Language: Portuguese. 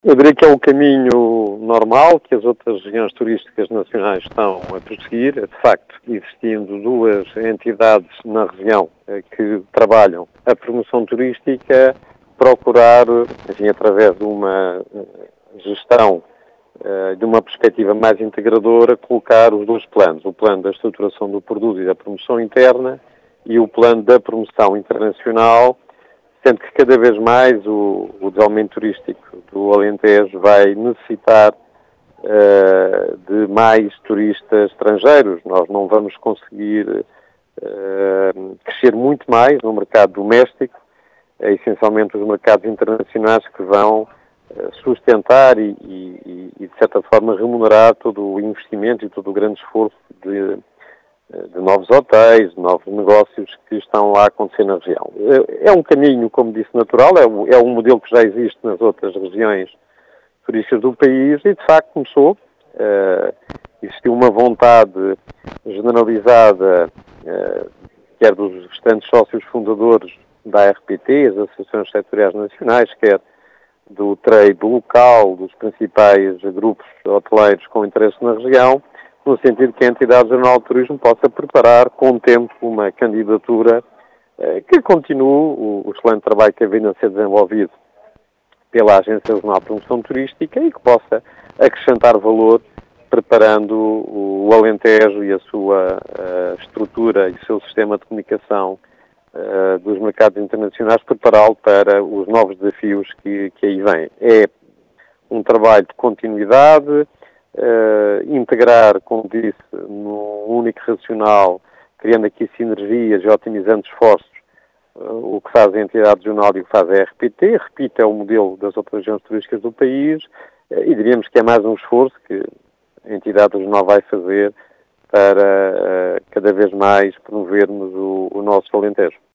Eu diria que é o caminho normal que as outras regiões turísticas nacionais estão a prosseguir. De facto, existindo duas entidades na região que trabalham a promoção turística, procurar, enfim, através de uma gestão de uma perspectiva mais integradora, colocar os dois planos, o plano da estruturação do produto e da promoção interna e o plano da promoção internacional, sendo que cada vez mais o desenvolvimento turístico do Alentejo vai necessitar de mais turistas estrangeiros. Nós não vamos conseguir crescer muito mais no mercado doméstico, essencialmente os mercados internacionais que vão sustentar e, de certa forma, remunerar todo o investimento e todo o grande esforço de novos hotéis, de novos negócios que estão lá a acontecer na região. É um caminho, como disse, natural, é um modelo que já existe nas outras regiões turísticas do país e, de facto, começou. Existiu uma vontade generalizada, quer dos restantes sócios fundadores da ARPT, as Associações Setoriais Nacionais, quer do trade local, dos principais grupos hoteleiros com interesse na região, no sentido que a entidade regional de turismo possa preparar com o tempo uma candidatura que continue o excelente trabalho que vem a ser desenvolvido pela Agência Regional de Promoção Turística e que possa acrescentar valor preparando o Alentejo e a sua estrutura e o seu sistema de comunicação dos mercados internacionais, prepará-lo para os novos desafios que aí vêm. É um trabalho de continuidade, integrar, como disse, num único racional, criando aqui sinergias e otimizando esforços, o que faz a entidade regional e o que faz a RPT. Repito, é o modelo das outras regiões turísticas do país e diríamos que é mais um esforço que a entidade regional vai fazer para cada vez mais promovermos o nosso Alentejo.